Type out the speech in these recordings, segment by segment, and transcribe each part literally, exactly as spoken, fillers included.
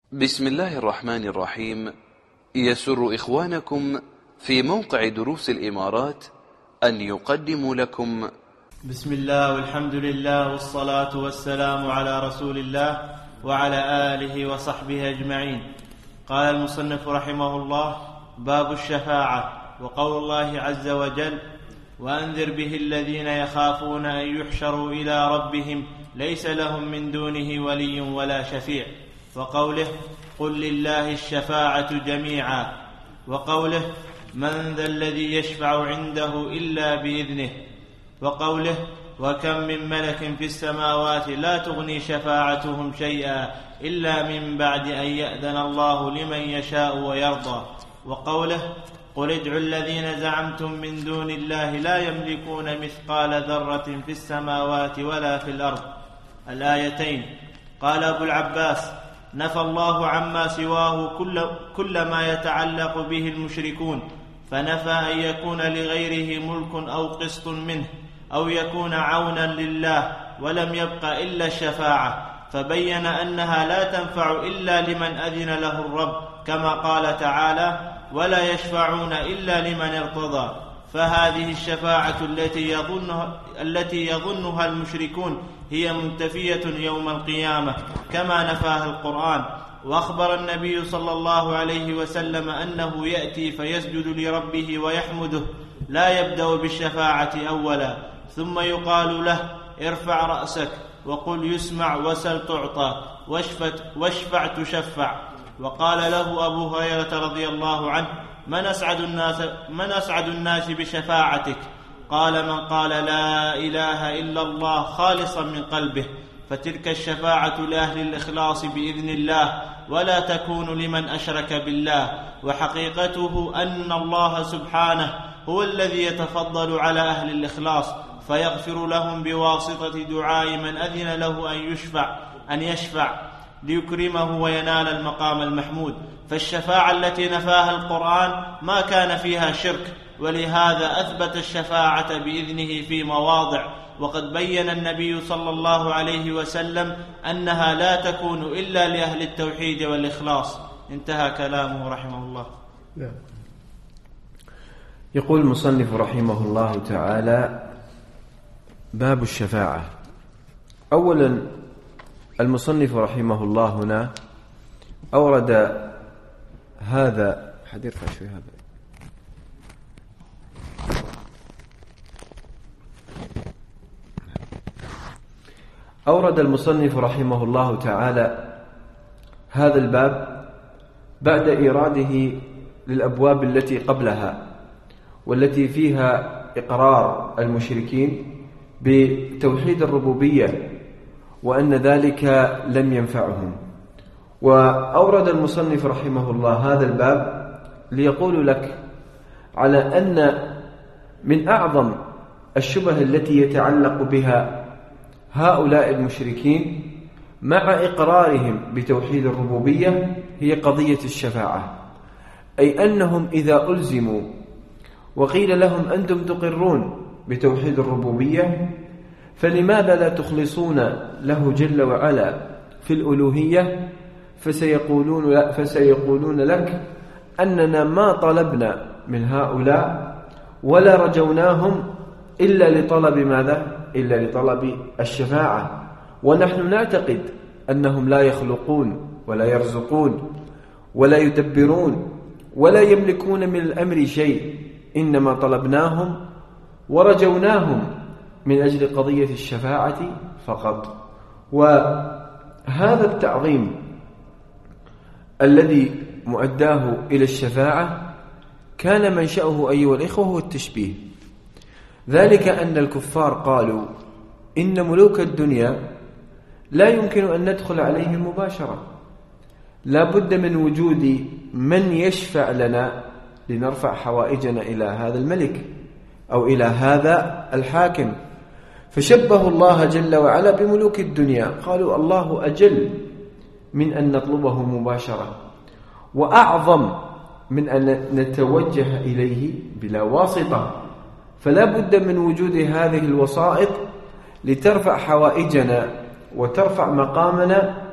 بسم الله الرحمن الرحيم. يسر إخوانكم في موقع دروس الإمارات أن يقدموا لكم بسم الله والحمد لله والصلاة والسلام على رسول الله وعلى آله وصحبه أجمعين. قال المصنف رحمه الله: باب الشفاعة. وقول الله عز وجل: وأنذر به الذين يخافون أن يحشروا إلى ربهم ليس لهم من دونه ولي ولا شفيع. وقوله: قل لله الشفاعة جميعا. وقوله: من ذا الذي يشفع عنده إلا بإذنه. وقوله: وكم من ملك في السماوات لا تغني شفاعتهم شيئا إلا من بعد أن يأذن الله لمن يشاء ويرضى. وقوله: قل ادعوا الذين زعمتم من دون الله لا يملكون مثقال ذرة في السماوات ولا في الأرض. الآيتين. قال أبو العباس: نفى الله عما سواه كل, كل ما يتعلق به المشركون، فنفى أن يكون لغيره ملك أو قسط منه أو يكون عونا لله، ولم يبق إلا الشفاعة، فبين أنها لا تنفع إلا لمن أذن له الرب، كما قال تعالى: ولا يشفعون إلا لمن ارتضى. فهذه الشفاعة التي يظنها, التي يظنها المشركون هي منتفية يوم القيامة كما نفاها القرآن. وأخبر النبي صلى الله عليه وسلم أنه يأتي فيسجد لربه ويحمده، لا يبدأ بالشفاعة أولا، ثم يقال له: ارفع رأسك وقل يسمع وسل تعطى واشفع تشفع. وقال له أبو هريرة رضي الله عنه: من أسعد الناس, من أسعد الناس بشفاعتك؟ قال: من قال لا إله إلا الله خالصا من قلبه. فتلك الشفاعة لأهل الإخلاص بإذن الله، ولا تكون لمن أشرك بالله. وحقيقته أن الله سبحانه هو الذي يتفضل على أهل الإخلاص فيغفر لهم بواسطة دعاء من أذن له أن يشفع أن يشفع ليكرمه وينال المقام المحمود. فالشفاعة التي نفاها القرآن ما كان فيها شرك، ولهذا أثبت الشفاعة بإذنه في مواضع. وقد بين النبي صلى الله عليه وسلم أنها لا تكون إلا لأهل التوحيد والإخلاص. انتهى كلامه رحمه الله. يقول المصنف رحمه الله تعالى: باب الشفاعة. أولا، المصنف رحمه الله هنا أورد هذا حدير شوي هذا أورد المصنف رحمه الله تعالى هذا الباب بعد إيراده للأبواب التي قبلها، والتي فيها إقرار المشركين بتوحيد الربوبية وأن ذلك لم ينفعهم. وأورد المصنف رحمه الله هذا الباب ليقول لك على أن من أعظم الشبه التي يتعلق بها هؤلاء المشركين مع إقرارهم بتوحيد الربوبية هي قضية الشفاعة، أي أنهم إذا ألزموا وقيل لهم أنتم تقرون بتوحيد الربوبية، فلماذا لا تخلصون له جل وعلا في الألوهية؟ فسيقولون, فسيقولون لك أننا ما طلبنا من هؤلاء ولا رجوناهم إلا لطلب ماذا؟ إلا لطلب الشفاعة، ونحن نعتقد أنهم لا يخلقون ولا يرزقون ولا يدبرون ولا يملكون من الأمر شيء، إنما طلبناهم ورجوناهم من أجل قضية الشفاعة فقط. وهذا التعظيم الذي مؤداه إلى الشفاعة كان منشأه أيها الإخوة هو التشبيه، ذلك أن الكفار قالوا إن ملوك الدنيا لا يمكن أن ندخل عليهم مباشرة، لا بد من وجود من يشفع لنا لنرفع حوائجنا إلى هذا الملك أو إلى هذا الحاكم. فشبهوا الله جل وعلا بملوك الدنيا، قالوا الله أجل من أن نطلبه مباشرة، وأعظم من أن نتوجه إليه بلا واسطة، فلا بد من وجود هذه الوسائط لترفع حوائجنا وترفع مقامنا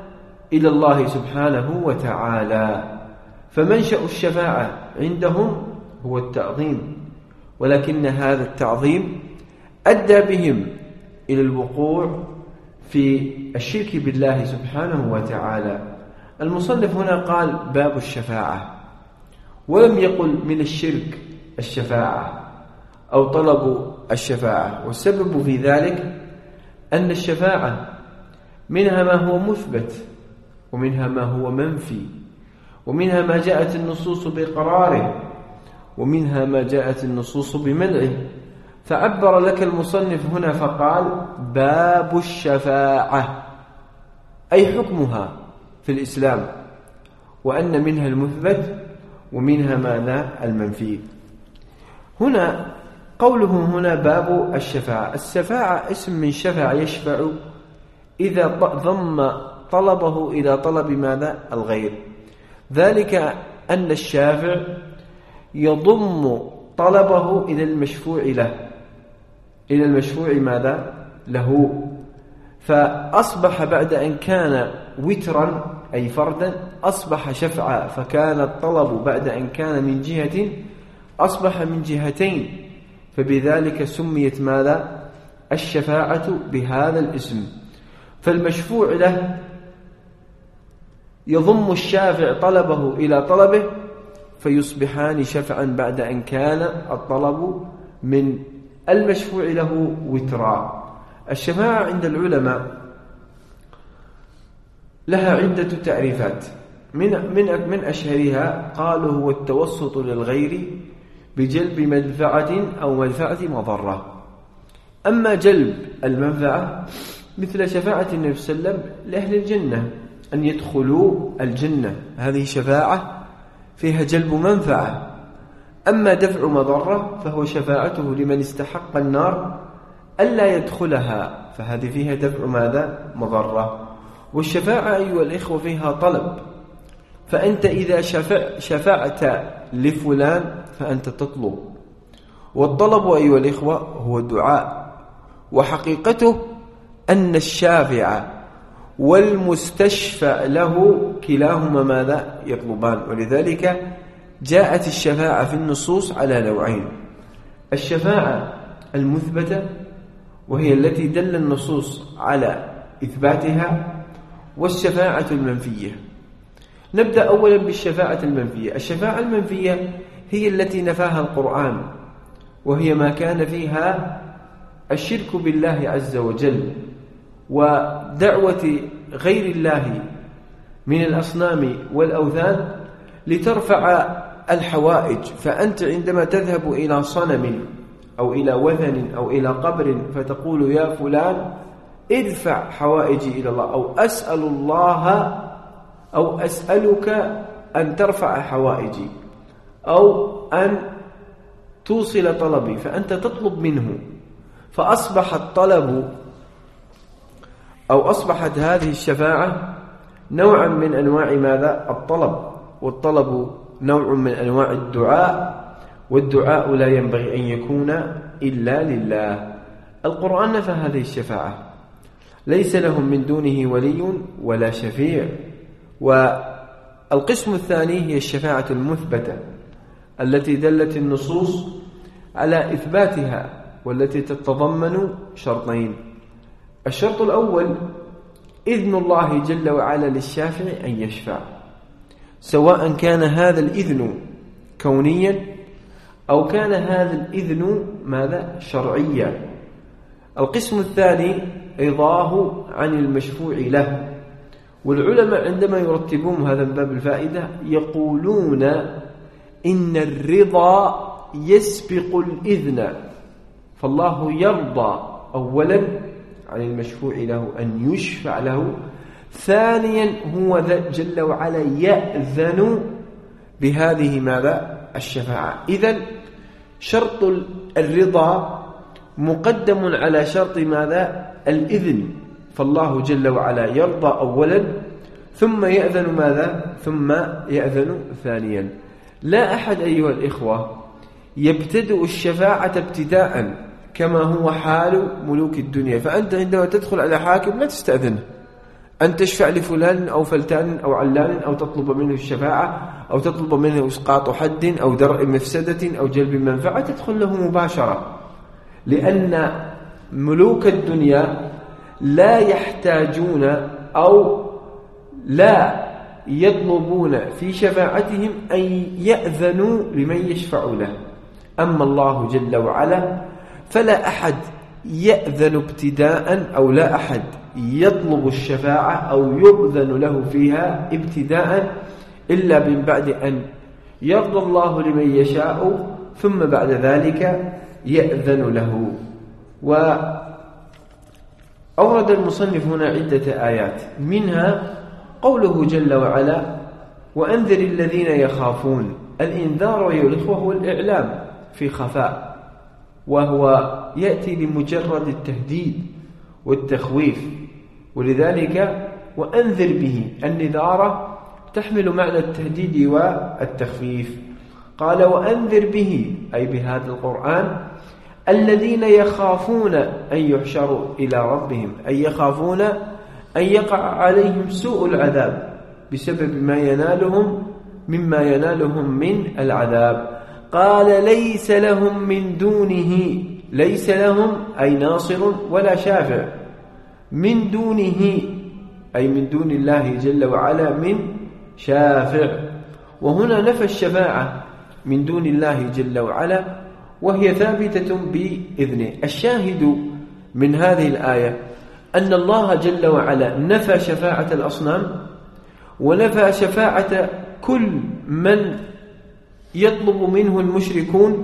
إلى الله سبحانه وتعالى. فمنشأ الشفاعة عندهم هو التعظيم، ولكن هذا التعظيم أدى بهم إلى الوقوع في الشرك بالله سبحانه وتعالى. المصنف هنا قال باب الشفاعة، ولم يقل من الشرك الشفاعة أو طلب الشفاعة، والسبب في ذلك أن الشفاعة منها ما هو مثبت، ومنها ما هو منفي، ومنها ما جاءت النصوص بقراره، ومنها ما جاءت النصوص بمنعه. فعبر لك المصنف هنا فقال باب الشفاعة، أي حكمها في الإسلام، وأن منها المثبت ومنها ماذا المنفي. هنا قوله هنا باب الشفاعة، الشفاعة اسم من شفع يشفع إذا ضم طلبه إلى طلب ماذا الغير، ذلك أن الشافع يضم طلبه إلى المشفوع له، إلى المشفوع ماذا له، فأصبح بعد أن كان وترا أي فردا أصبح شفعا، فكان الطلب بعد أن كان من جهة أصبح من جهتين، فبذلك سميت ماذا الشفاعة بهذا الاسم. فالمشفوع له يضم الشافع طلبه إلى طلبه فيصبحان شفعا بعد أن كان الطلب من المشفوع له وترا. الشفاعة عند العلماء لها عدة تعريفات، من من من أشهرها قالوا هو التوسط للغير بجلب منفعة أو منفعة مضرة. أما جلب المنفعة مثل شفاعة النبي صلى الله عليه وسلم لأهل الجنة أن يدخلوا الجنة، هذه شفاعة فيها جلب منفعة. أما دفع مضرة فهو شفاعته لمن استحق النار ألا يدخلها، فهذه فيها دفع ماذا مضرة. والشفاعة أيها الإخوة فيها طلب، فأنت إذا شفع شفعت لفلان فأنت تطلب، والطلب أيها الإخوة هو الدعاء، وحقيقته أن الشافع والمستشفع له كلاهما ماذا يطلبان. ولذلك جاءت الشفاعة في النصوص على نوعين: الشفاعة المثبتة وهي التي دل النصوص على إثباتها، والشفاعة المنفية. نبدأ أولا بالشفاعة المنفية. الشفاعة المنفية هي التي نفاها القرآن، وهي ما كان فيها الشرك بالله عز وجل ودعوة غير الله من الأصنام والأوثان لترفع الحوائج. فأنت عندما تذهب إلى صنم أو إلى وثن أو إلى قبر فتقول يا فلان ادفع حوائجي إلى الله، أو أسأل الله أو أسألك أن ترفع حوائجي أو أن توصل طلبي، فأنت تطلب منه. فأصبح الطلب أو أصبحت هذه الشفاعة نوعا من أنواع ماذا الطلب، والطلب نوع من أنواع الدعاء، والدعاء لا ينبغي أن يكون إلا لله. القرآن نفى هذه الشفاعة، ليس لهم من دونه ولي ولا شفيع. والقسم الثاني هي الشفاعة المثبتة التي دلت النصوص على إثباتها، والتي تتضمن شرطين: الشرط الأول إذن الله جل وعلا للشافع أن يشفع، سواء كان هذا الإذن كونيا أو كان هذا الإذن ماذا شرعيا. القسم الثاني رضاه عن المشفوع له. والعلماء عندما يرتبون هذا باب الفائدة يقولون إن الرضا يسبق الإذن، فالله يرضى أولا عن المشفوع له أن يشفع له، ثانيا هو جل وعلا يأذن بهذه ماذا الشفاعة. إذن شرط الرضا مقدم على شرط ماذا الإذن، فالله جل وعلا يرضى أولا ثم يأذن ماذا ثم يأذن ثانيا. لا أحد أيها الإخوة يبتدئ الشفاعة ابتداء كما هو حال ملوك الدنيا. فأنت عندما تدخل على حاكم لا تستأذنه، أن تشفع لفلان أو فلتان أو علان أو تطلب منه الشفاعة أو تطلب منه إسقاط حد أو درء مفسدة أو جلب منفعة، تدخل له مباشرة، لأن ملوك الدنيا لا يحتاجون أو لا يطلبون في شفاعتهم أن يأذنوا لمن يشفع له. أما الله جل وعلا فلا أحد يأذن ابتداء أو لا أحد يطلب الشفاعة أو يؤذن له فيها ابتداء إلا من بعد أن يرضى الله لمن يشاء ثم بعد ذلك يأذن له. وأورد المصنف هنا عدة آيات، منها قوله جل وعلا: وأنذر الذين يخافون. الإنذار أيها الإخوة هو الإعلام في خفاء، وهو يأتي لمجرد التهديد والتخويف، ولذلك وأنذر به النذارة تحمل معنى التهديد والتخفيف. قال: وأنذر به أي بهذا القرآن الذين يخافون أن يحشروا إلى ربهم، أي يخافون أن يقع عليهم سوء العذاب بسبب ما ينالهم مما ينالهم من العذاب. قال: ليس لهم من دونه، ليس لهم أي ناصر ولا شافع، من دونه أي من دون الله جل وعلا من شافع. وهنا نفى الشفاعة من دون الله جل وعلا، وهي ثابتة بإذنه. الشاهد من هذه الآية أن الله جل وعلا نفى شفاعة الأصنام، ونفى شفاعة كل من يطلب منه المشركون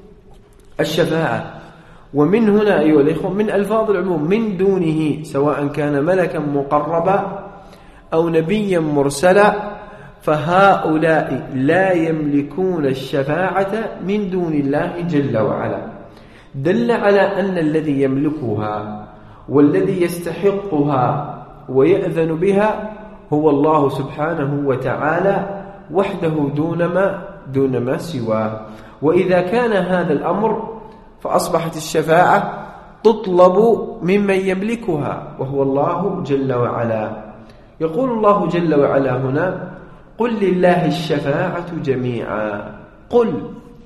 الشفاعة. ومن هنا أيها الإخوة من ألفاظ العموم من دونه، سواء كان ملكا مقربا أو نبيا مرسلا، فهؤلاء لا يملكون الشفاعة من دون الله جل وعلا. دل على أن الذي يملكها والذي يستحقها ويأذن بها هو الله سبحانه وتعالى وحده دون ما دون ما سواه. وإذا كان هذا الأمر فأصبحت الشفاعة تطلب ممن يملكها وهو الله جل وعلا. يقول الله جل وعلا هنا: قل لله الشفاعة جميعا. قل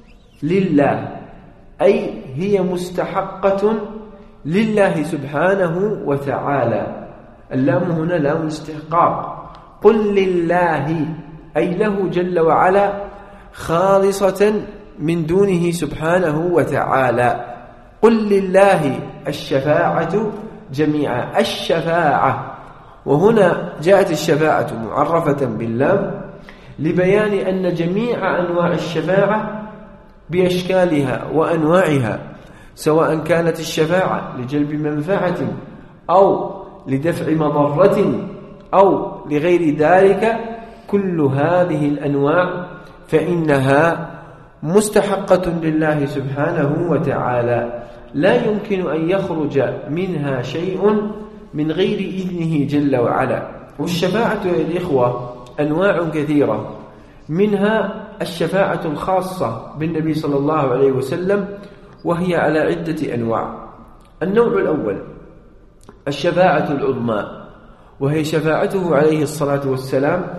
لله أي هي مستحقة لله سبحانه وتعالى. اللام هنا لام الاستحقاق. قل لله أي له جل وعلا خالصة من دونه سبحانه وتعالى. قل لله الشفاعة جميعا. الشفاعة، وهنا جاءت الشفاعة معرفة باللام لبيان أن جميع أنواع الشفاعة بأشكالها وأنواعها، سواء كانت الشفاعة لجلب منفعة أو لدفع مضرة أو لغير ذلك، كل هذه الأنواع فإنها مستحقة لله سبحانه وتعالى، لا يمكن أن يخرج منها شيء من غير إذنه جل وعلا. والشفاعة يا الإخوة أنواع كثيرة، منها الشفاعة الخاصة بالنبي صلى الله عليه وسلم، وهي على عدة أنواع. النوع الأول الشفاعة العظمى، وهي شفاعته عليه الصلاة والسلام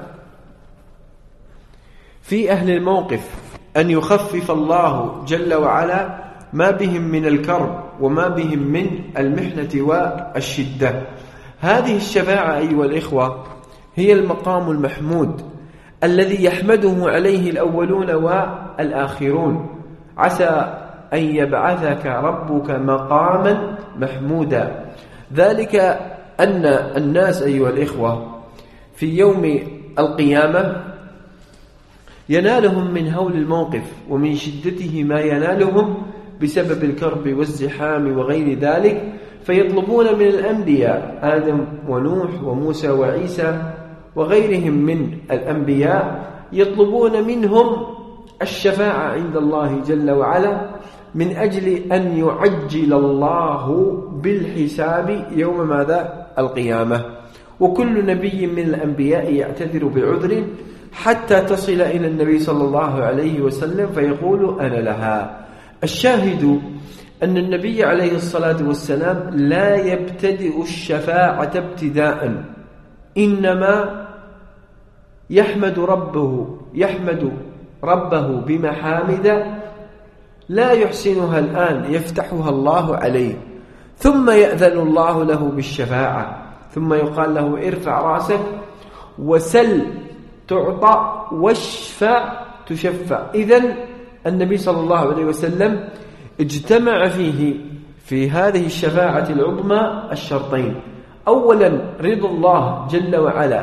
في أهل الموقف، أن يخفف الله جل وعلا ما بهم من الكرب وما بهم من المحنة والشدة. هذه الشفاعة أيها الإخوة هي المقام المحمود الذي يحمده عليه الأولون والآخرون. عسى أن يبعثك ربك مقاما محمودا. ذلك أن الناس أيها الإخوة في يوم القيامة ينالهم من هول الموقف ومن شدته ما ينالهم بسبب الكرب والزحام وغير ذلك، فيطلبون من الأنبياء آدم ونوح وموسى وعيسى وغيرهم من الأنبياء، يطلبون منهم الشفاعة عند الله جل وعلا من أجل أن يعجل الله بالحساب يوم ماذا؟ القيامة. وكل نبي من الأنبياء يعتذر بعذر حتى تصل إلى النبي صلى الله عليه وسلم فيقول أنا لها. الشاهد أن النبي عليه الصلاة والسلام لا يبتدئ الشفاعة ابتداء، إنما يحمد ربه يحمد ربه بمحامد لا يحسنها الآن يفتحها الله عليه، ثم يأذن الله له بالشفاعة، ثم يقال له ارفع رأسك وسل تعطى واشفع تشفع. إذن النبي صلى الله عليه وسلم اجتمع فيه في هذه الشفاعة العظمى الشرطين: أولا رضا الله جل وعلا،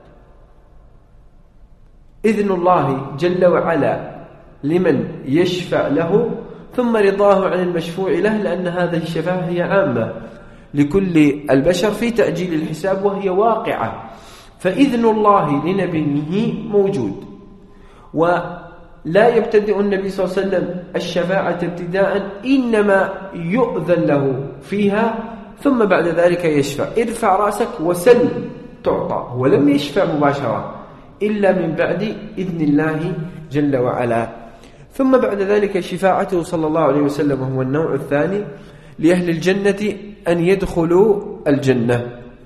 إذن الله جل وعلا لمن يشفع له، ثم رضاه عن المشفوع له، لأن هذه الشفاعة هي عامة لكل البشر في تأجيل الحساب وهي واقعة. فإذن الله لنبيه موجود، ولا يبتدئ النبي صلى الله عليه وسلم الشفاعة ابتداء، إنما يؤذن له فيها ثم بعد ذلك يشفع. ارفع رأسك وسل تعطى، ولم يشفع مباشرة إلا من بعد إذن الله جل وعلا. ثم بعد ذلك شفاعته صلى الله عليه وسلم هو النوع الثاني لأهل الجنة أن يدخلوا الجنة،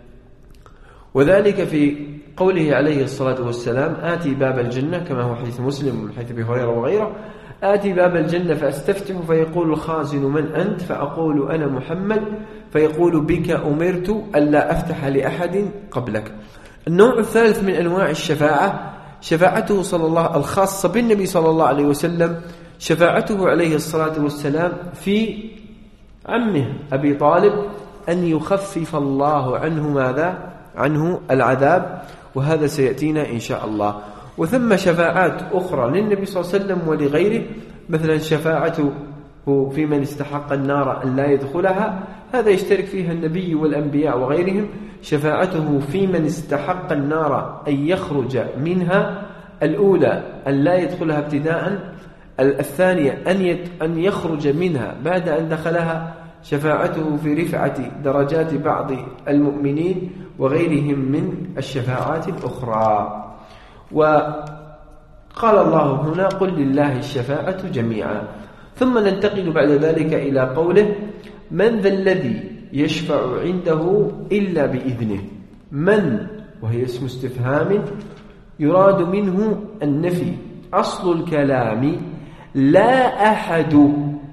وذلك في قوله عليه الصلاة والسلام: آتي باب الجنة، كما هو حديث مسلم من حديث أبي هريرة وغيره: آتي باب الجنة فأستفتح فيقول الخازن: من أنت؟ فأقول: أنا محمد. فيقول: بك أمرت ألا أفتح لأحد قبلك. النوع الثالث من أنواع الشفاعة شفاعته صلى الله الخاصة بالنبي صلى الله عليه وسلم، شفاعته عليه الصلاة والسلام في عمه أبي طالب، أن يخفف الله عنه ماذا؟ عنه العذاب، وهذا سيأتينا إن شاء الله. وثم شفاعات أخرى للنبي صلى الله عليه وسلم ولغيره، مثلا شفاعته في من استحق النار أن لا يدخلها، هذا يشترك فيها النبي والأنبياء وغيرهم. شفاعته في من استحق النار أن يخرج منها، الأولى أن لا يدخلها ابتداء، الثانية أن أن يخرج منها بعد أن دخلها. شفاعته في رفعة درجات بعض المؤمنين وغيرهم من الشفاعات الأخرى. وقال الله هنا: قل لله الشفاعة جميعا. ثم ننتقل بعد ذلك إلى قوله: من ذا الذي يشفع عنده إلا بإذنه. من وهي اسم استفهام يراد منه النفي، أصل الكلام: لا أحد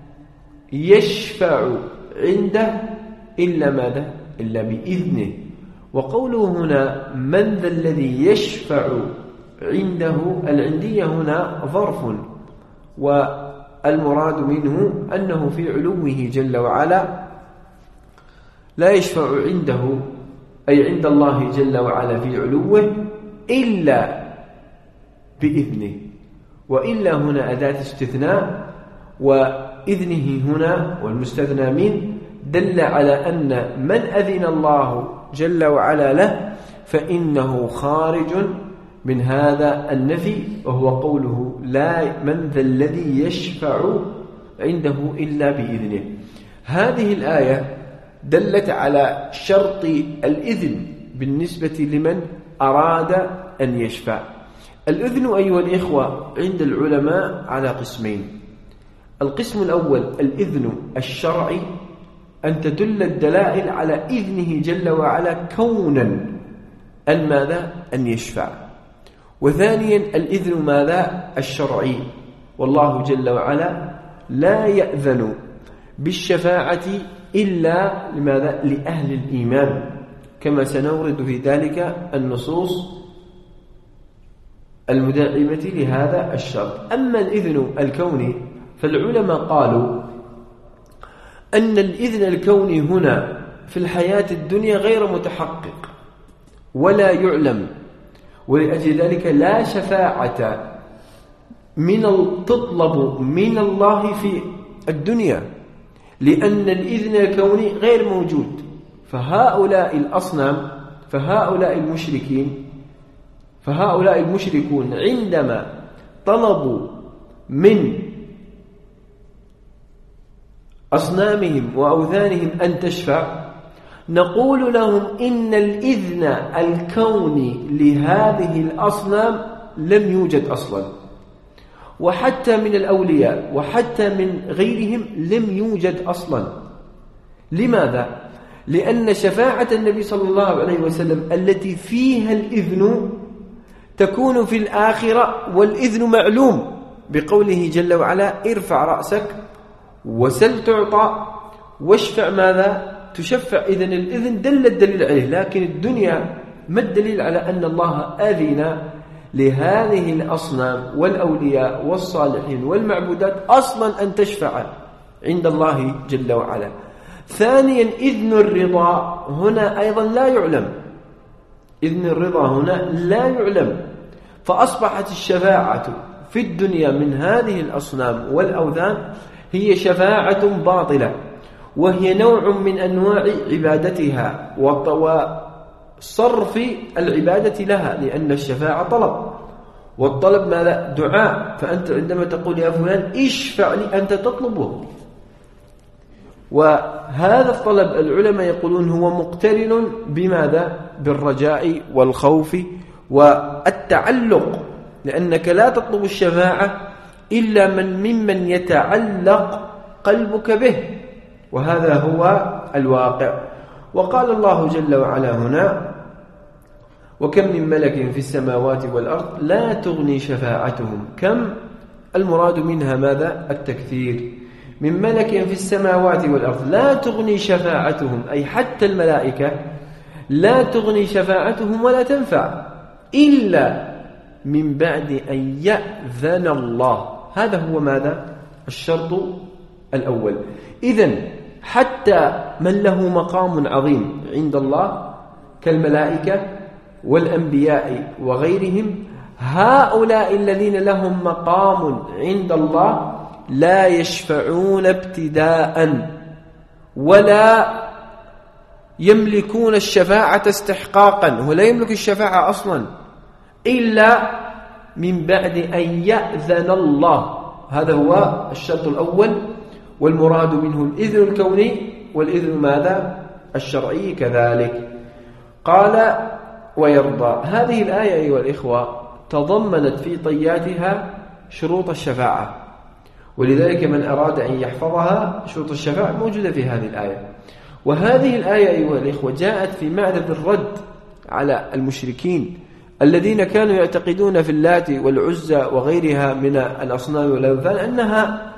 يشفع عنده إلا ماذا؟ إلا بإذنه. وقوله هنا من ذا الذي يشفع عنده، العندية هنا ظرف، والمراد منه أنه في علوه جل وعلا لا يشفع عنده، أي عند الله جل وعلا في علوه، إلا بإذنه. وإلا هنا أداة استثناء، وإذنه هنا والمستثنى منه دل على أن من أذن الله جل وعلا له فإنه خارج من هذا النفي، وهو قوله: لا من ذا الذي يشفع عنده إلا بإذنه. هذه الآية دلت على شرط الإذن بالنسبة لمن أراد أن يشفع. الإذن أيها الإخوة عند العلماء على قسمين: القسم الأول الإذن الشرعي، أن تدل الدلائل على إذنه جل وعلا كونا أن ماذا؟ أن يشفع. وثانيا الإذن ماذا؟ الشرعي، والله جل وعلا لا يأذن بالشفاعة إلا لماذا؟ لأهل الإيمان، كما سنورد في ذلك النصوص المدعمة لهذا الشرط. أما الإذن الكوني فالعلماء قالوا أن الإذن الكوني هنا في الحياة الدنيا غير متحقق ولا يعلم، ولأجل ذلك لا شفاعة من تطلب من الله في الدنيا، لأن الإذن الكوني غير موجود. فهؤلاء الأصنام فهؤلاء المشركين فهؤلاء المشركون عندما طلبوا من أصنامهم وأوثانهم أن تشفع، نقول لهم إن الإذن الكوني لهذه الأصنام لم يوجد أصلا، وحتى من الأولياء وحتى من غيرهم لم يوجد أصلا. لماذا؟ لأن شفاعة النبي صلى الله عليه وسلم التي فيها الإذن تكون في الآخرة، والإذن معلوم بقوله جل وعلا: ارفع رأسك وسل تعطى واشفع ماذا تشفع. إذن الإذن دل الدليل عليه، لكن الدنيا ما الدليل على أن الله أذن لهذه الأصنام والأولياء والصالحين والمعبودات أصلا أن تشفع عند الله جل وعلا. ثانيا إذن الرضا هنا أيضا لا يعلم، إذن الرضا هنا لا يعلم، فأصبحت الشفاعة في الدنيا من هذه الأصنام والأوثان هي شفاعة باطلة، وهي نوع من أنواع عبادتها وصرف العبادة لها، لأن الشفاعة طلب، والطلب ماذا؟ دعاء. فأنت عندما تقول يا فلان اشفع لي أنت تطلبه، وهذا الطلب العلماء يقولون هو مقترن بماذا؟ بالرجاء والخوف والتعلق، لأنك لا تطلب الشفاعة إلا من ممن يتعلق قلبك به، وهذا هو الواقع. وقال الله جل وعلا هنا: وكم من ملك في السماوات والأرض لا تغني شفاعتهم. كم المراد منها ماذا؟ التكثير. من ملك في السماوات والأرض لا تغني شفاعتهم، أي حتى الملائكة لا تغني شفاعتهم ولا تنفع إلا من بعد أن يأذن الله. هذا هو ماذا؟ الشرط الأول. إذن حتى من له مقام عظيم عند الله كالملائكة والأنبياء وغيرهم، هؤلاء الذين لهم مقام عند الله لا يشفعون ابتداء ولا يملكون الشفاعة استحقاقا، ولا يملك الشفاعة أصلا إلا من بعد أن يأذن الله. هذا هو الشرط الأول، والمراد منه الإذن الكوني والإذن ماذا؟ الشرعي كذلك. قال: ويرضى. هذه الآية أيها الإخوة تضمنت في طياتها شروط الشفاعة، ولذلك من أراد أن يحفظها شروط الشفاعة موجودة في هذه الآية. وهذه الآية أيها الإخوة جاءت في معرض الرد على المشركين الذين كانوا يعتقدون في اللات والعزى وغيرها من الأصنام والأوثان أنها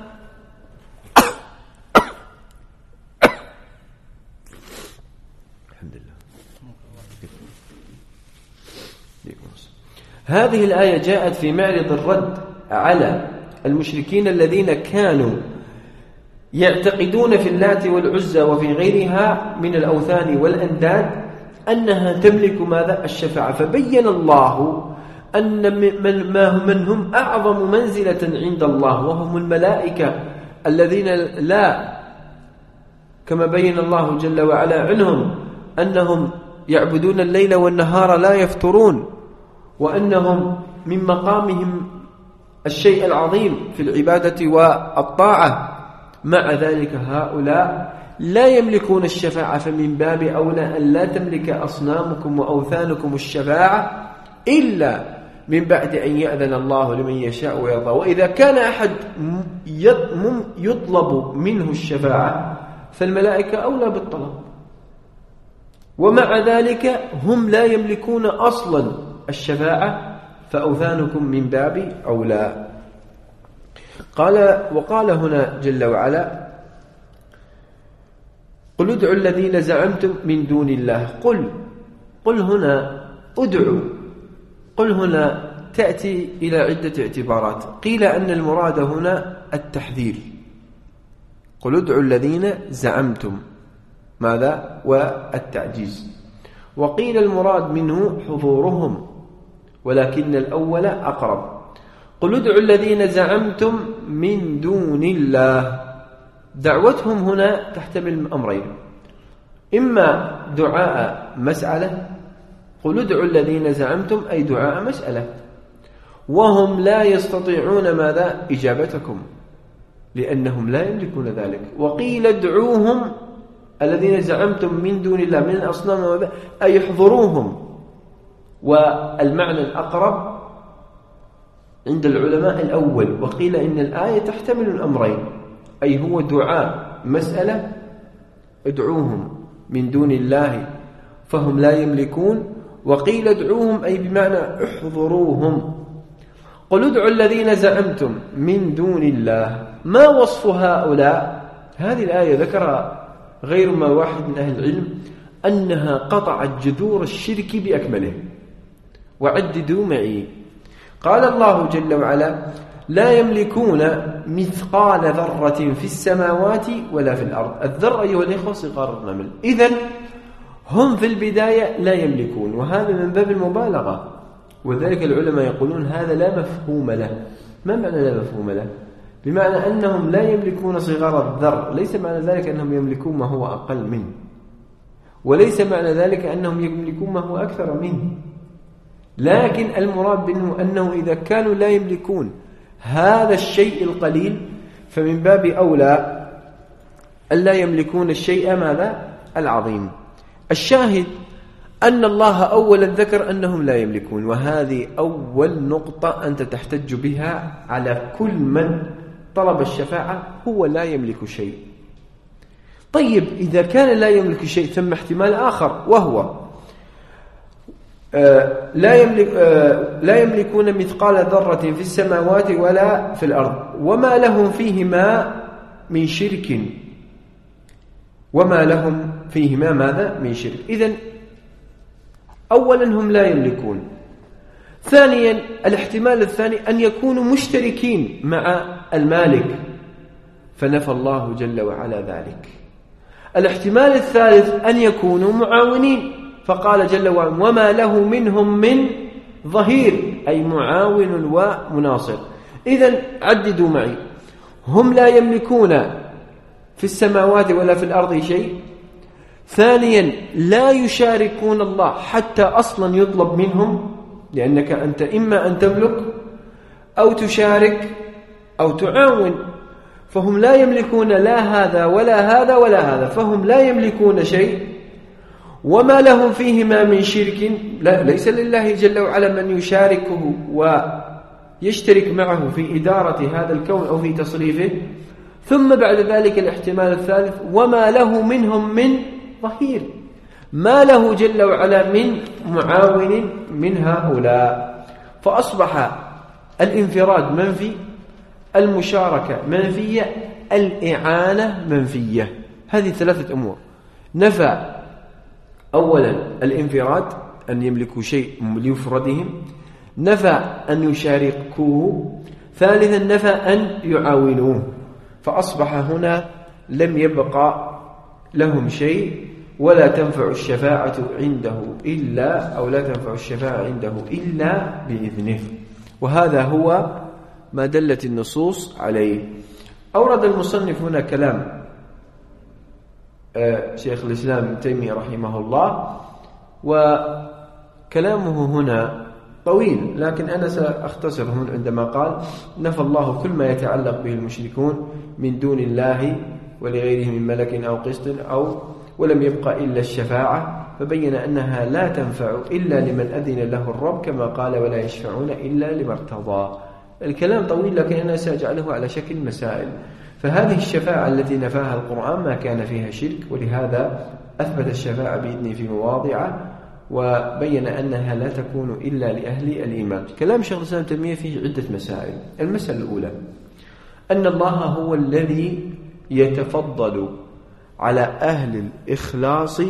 الحمد لله. هذه الآية جاءت في معرض الرد على المشركين الذين كانوا يعتقدون في اللات والعزى وفي غيرها من الأوثان والأنداد أنها تملك ماذا؟ الشفاعة. فبين الله أن من هم أعظم منزلة عند الله وهم الملائكة الذين لا، كما بين الله جل وعلا عنهم أنهم يعبدون الليل والنهار لا يفترون، وأنهم من مقامهم الشيء العظيم في العبادة والطاعة. مع ذلك هؤلاء لا يملكون الشفاعة، فمن باب أولى أن لا تملك أصنامكم وأوثانكم الشفاعة إلا من بعد أن يأذن الله لمن يشاء ويرضى. وإذا كان أحد يطلب منه الشفاعة فالملائكة أولى بالطلب، ومع ذلك هم لا يملكون أصلا الشفاعة، فأوثانكم من باب أولى. قال وقال هنا جل وعلا: قل ادعوا الذين زعمتم من دون الله. قل قل هنا ادعوا، قل هنا تأتي إلى عدة اعتبارات. قيل أن المراد هنا التحذير، قل ادعوا الذين زعمتم ماذا؟ والتعجيز. وقيل المراد منه حضورهم، ولكن الأول أقرب. قل ادعوا الذين زعمتم من دون الله، دعوتهم هنا تحتمل أمرين: إما دعاء مسألة، قل ادعوا الذين زعمتم أي دعاء مسألة، وهم لا يستطيعون ماذا؟ إجابتكم، لأنهم لا يملكون ذلك. وقيل ادعوهم الذين زعمتم من دون الله من الأصنام أي يحضروهم، والمعنى الأقرب عند العلماء الأول. وقيل إن الآية تحتمل الأمرين، أي هو دعاء مسألة ادعوهم من دون الله فهم لا يملكون. وقيل ادعوهم أي بمعنى احضروهم. قل ادعوا الذين زعمتم من دون الله. ما وصف هؤلاء؟ هذه الآية ذكرها غير ما واحد من أهل العلم أنها قطعت جذور الشرك بأكمله. وعددوا معي. قال الله جل وعلا لا يملكون مثقال ذرة في السماوات ولا في الأرض. الذرة أيها الإخوة صغار النمل. إذن هم في البداية لا يملكون، وهذا من باب المبالغة، وذلك العلماء يقولون هذا لا مفهوم له. ما معنى لا مفهوم له؟ بمعنى أنهم لا يملكون صغار الذر، ليس معنى ذلك أنهم يملكون ما هو أقل منه، وليس معنى ذلك أنهم يملكون ما هو أكثر منه، لكن المراد بأنه أنه إذا كانوا لا يملكون هذا الشيء القليل فمن باب أولى ألا يملكون الشيء ماذا؟ العظيم. الشاهد أن الله أولا ذكر أنهم لا يملكون، وهذه أول نقطة أنت تحتج بها على كل من طلب الشفاعة هو لا يملك شيء. طيب إذا كان لا يملك شيء ثم احتمال آخر وهو آه لا يملك آه لا يملكون مثقال ذرة في السماوات ولا في الأرض وما لهم فيهما من شرك. وما لهم فيهما ماذا؟ من شرك. إذن أولا هم لا يملكون. ثانيا الاحتمال الثاني أن يكونوا مشتركين مع المالك، فنفى الله جل وعلا ذلك. الاحتمال الثالث أن يكونوا معاونين، فقال جل وعلا وما له منهم من ظهير، أي معاون ومناصر. إذن عددوا معي. هم لا يملكون في السماوات ولا في الأرض شيء. ثانيا لا يشاركون الله حتى أصلا يطلب منهم، لأنك أنت إما أن تملك أو تشارك أو تعاون، فهم لا يملكون لا هذا ولا هذا ولا هذا، فهم لا يملكون شيء. وما لهم فيهما من شرك، لا ليس لله جل وعلا من يشاركه ويشترك معه في إدارة هذا الكون أو في تصريفه. ثم بعد ذلك الاحتمال الثالث وما له منهم من ظهير، ما له جل وعلا من معاون من هؤلاء. فأصبح الانفراد منفي، المشاركة منفية، الإعانة منفية. هذه ثلاثة أمور. نفى أولا الانفراد أن يملكوا شيء ليفردهم، نفى أن يشاركوه، ثالثا نفى أن يعاونوه. فأصبح هنا لم يبقى لهم شيء، ولا تنفع الشفاعة عنده إلا أو لا تنفع الشفاعة عنده إلا بإذنه. وهذا هو ما دلت النصوص عليه. أورد المصنف هنا كلام شيخ الإسلام ابن تيمية رحمه الله، وكلامه هنا طويل، لكن أنا سأختصر هنا عندما قال نفى الله كل ما يتعلق به المشركون من دون الله ولغيره من ملك أو قسط أو ولم يبقى إلا الشفاعة، فبين أنها لا تنفع إلا لمن أذن له الرب، كما قال ولا يشفعون إلا لما ارتضى. الكلام طويل، لكن أنا سأجعله على شكل مسائل. فهذه الشفاعة التي نفاها القرآن ما كان فيها شرك، ولهذا أثبت الشفاعة بإذنه في مواضعه، وبين أنها لا تكون إلا لأهل الإيمان. كلام شيخ الإسلام ابن تيمية فيه عدة مسائل. المسألة الأولى أن الله هو الذي يتفضل على أهل الإخلاص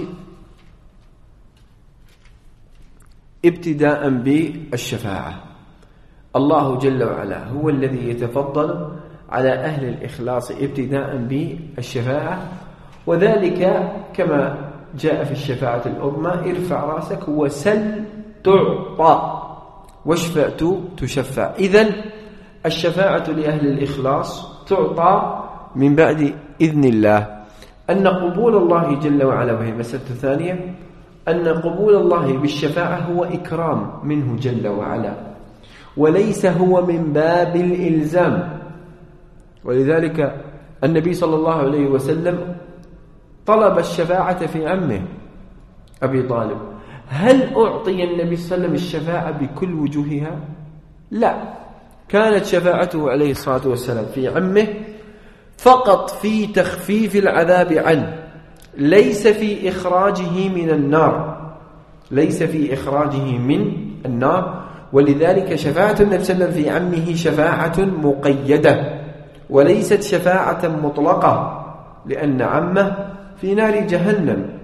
ابتداء بالشفاعة. الله جل وعلا هو الذي يتفضل على أهل الإخلاص ابتداء بالشفاعة، وذلك كما جاء في الشفاعة العظمى ارفع رأسك وسل تعطى واشفع تشفع. إذن الشفاعة لأهل الإخلاص تعطى من بعد إذن الله. أن قبول الله جل وعلا، وهي مسألة ثانية، أن قبول الله بالشفاعة هو إكرام منه جل وعلا، وليس هو من باب الإلزام. ولذلك النبي صلى الله عليه وسلم طلب الشفاعة في عمه أبي طالب. هل أعطي النبي صلى الله عليه وسلم الشفاعة بكل وجوهها؟ لا، كانت شفاعته عليه الصلاة والسلام في عمه فقط في تخفيف العذاب عنه، ليس في إخراجه من النار ليس في إخراجه من النار. ولذلك شفاعة النبي صلى الله عليه وسلم في عمه شفاعة مقيدة وليست شفاعة مطلقة، لأن عمه في نار جهنم،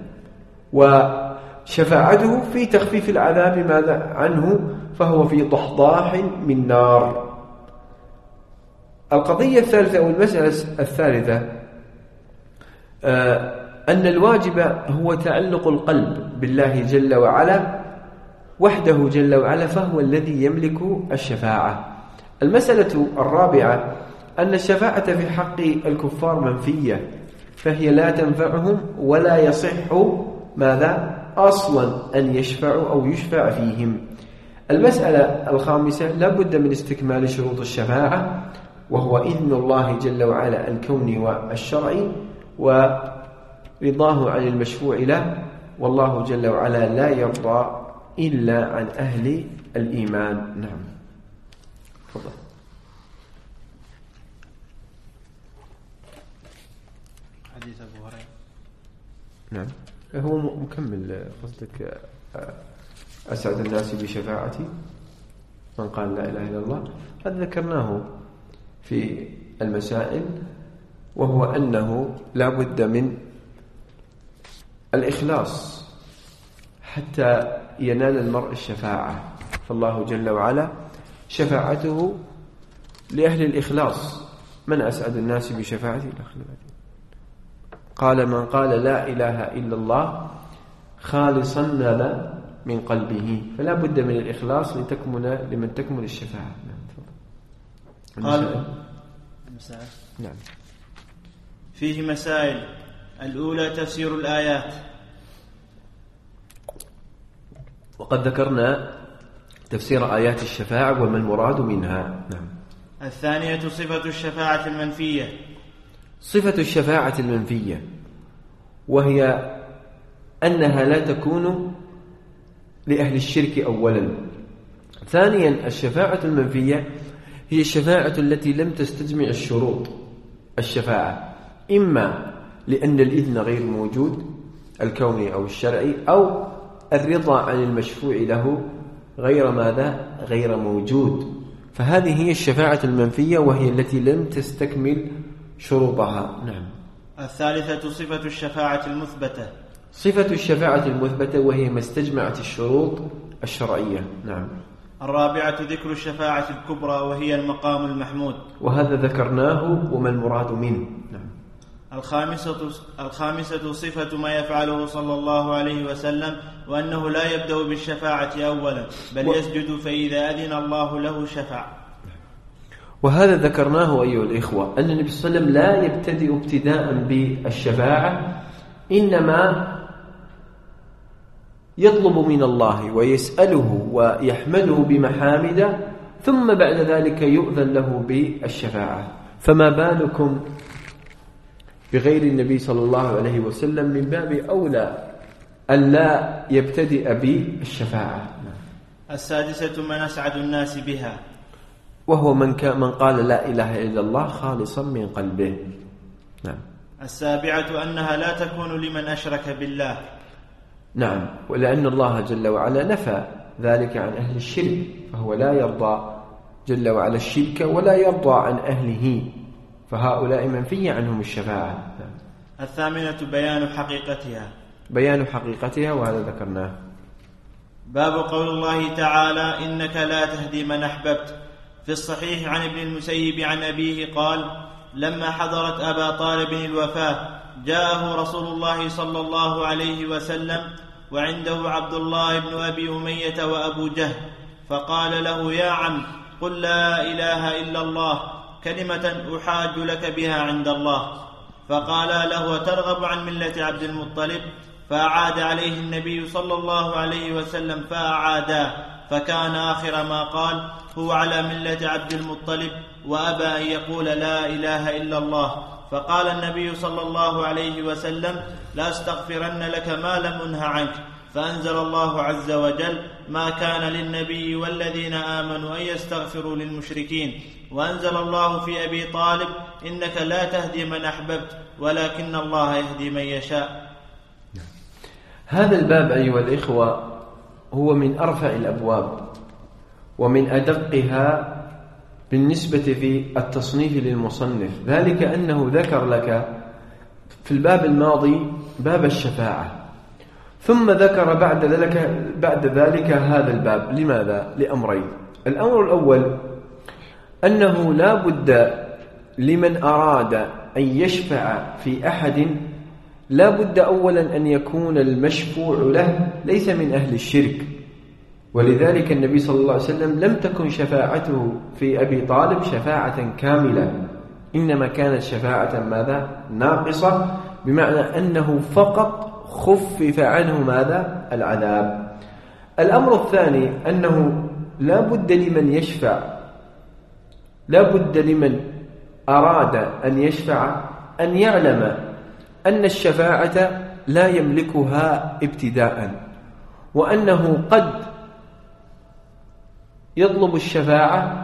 وشفاعته في تخفيف العذاب ماذا عنه، فهو في ضحضاح من نار. القضية الثالثة أو المسألة الثالثة أن الواجب هو تعلق القلب بالله جل وعلا وحده جل وعلا، فهو الذي يملك الشفاعة. المسألة الرابعة أن الشفاعة في حق الكفار منفية، فهي لا تنفعهم ولا يصح ماذا أصلا أن يشفعوا أو يشفع فيهم. المسألة الخامسة لا بد من استكمال شروط الشفاعة، وهو إذن الله جل وعلا الكوني والشرعي ورضاه عن المشفوع له، والله جل وعلا لا يرضى إلا عن أهل الإيمان. نعم تفضل. حديث أبو هريرة. نعم هو مكمل قصدك أسعد الناس بشفاعتي من قال لا إله إلا الله، هذا ذكرناه في المسائل، وهو أنه لا بد من الإخلاص حتى ينال المرء الشفاعة، فالله جل وعلا شفاعته لأهل الإخلاص. من أسعد الناس بشفاعتي؟ قال من قال لا إله إلا الله خالصا من قلبه، فلا بد من الإخلاص لتكمل لمن تكمل الشفاعة. قال المسائل. نعم فيه مسائل. الأولى تفسير الآيات، وقد ذكرنا تفسير آيات الشفاعة وما المراد منها. نعم. الثانية صفة الشفاعة المنفية. صفة الشفاعة المنفية وهي أنها لا تكون لأهل الشرك أولا. ثانيا الشفاعة المنفية هي الشفاعة التي لم تستجمع الشروط الشفاعة، إما لأن الإذن غير موجود الكوني أو الشرعي، أو الرضا عن المشفوع له غير ماذا غير موجود. فهذه هي الشفاعة المنفية وهي التي لم تستكمل شروطها. نعم. الثالثة صفة الشفاعة المثبتة. صفة الشفاعة المثبتة وهي ما استجمعت الشروط الشرعية. نعم. الرابعة ذكر الشفاعة الكبرى وهي المقام المحمود، وهذا ذكرناه وما المراد منه. نعم. الخامسة الخامسة صفة ما يفعله صلى الله عليه وسلم، وأنه لا يبدأ بالشفاعة أولا بل و... يسجد فإذا أذن الله له شفع. وهذا ذكرناه أيها الإخوة أن النبي صلى الله عليه وسلم لا يبتدئ ابتداء بالشفاعة، إنما يطلب من الله ويسأله ويحمده بمحامده، ثم بعد ذلك يؤذن له بالشفاعة. فما بالكم بغير النبي صلى الله عليه وسلم، من باب أولى أن لا يبتدئ بالشفاعة. السادسة من أسعد الناس بها، وهو من, من قال لا إله إلا الله خالصا من قلبه. نعم. السابعة أنها لا تكون لمن أشرك بالله. نعم، ولأن الله جل وعلا نفى ذلك عن أهل الشرك، فهو لا يرضى جل وعلا الشرك ولا يرضى عن أهله، فهؤلاء منفي عنهم الشفاعة. نعم. الثامنة بيان حقيقتها. بيان حقيقتها وهذا ذكرناه. باب قول الله تعالى إنك لا تهدي من أحببت. في الصحيح عن ابن المسيب عن أبيه قال لما حضرت أبا طالب الوفاة جاءه رسول الله صلى الله عليه وسلم وعنده عبد الله بن أبي أمية وأبو جهل، فقال له يا عم قل لا إله إلا الله كلمة أحاج لك بها عند الله. فقال له ترغب عن ملة عبد المطلب؟ فأعاد عليه النبي صلى الله عليه وسلم فأعادا، فكان آخر ما قال هو على ملة عبد المطلب، وأبى أن يقول لا إله إلا الله. فقال النبي صلى الله عليه وسلم لا استغفرن لك ما لم أنه عنك. فأنزل الله عز وجل ما كان للنبي والذين آمنوا أن يستغفروا للمشركين. وأنزل الله في أبي طالب إنك لا تهدي من أحببت ولكن الله يهدي من يشاء. هذا الباب أيها الإخوة هو من أرفع الأبواب ومن أدقها بالنسبة في التصنيف للمصنف، ذلك أنه ذكر لك في الباب الماضي باب الشفاعة، ثم ذكر بعد ذلك بعد ذلك هذا الباب. لماذا؟ لأمرين. الأمر الأول أنه لا بد لمن أراد أن يشفع في أحد لا بد أولا أن يكون المشفوع له ليس من أهل الشرك، ولذلك النبي صلى الله عليه وسلم لم تكن شفاعته في أبي طالب شفاعة كاملة، إنما كانت شفاعة ماذا؟ ناقصة، بمعنى أنه فقط خفف عنه ماذا؟ العذاب. الأمر الثاني أنه لا بد لمن يشفع لا بد لمن أراد أن يشفع أن يعلم أن الشفاعة لا يملكها ابتداء، وأنه قد يطلب الشفاعة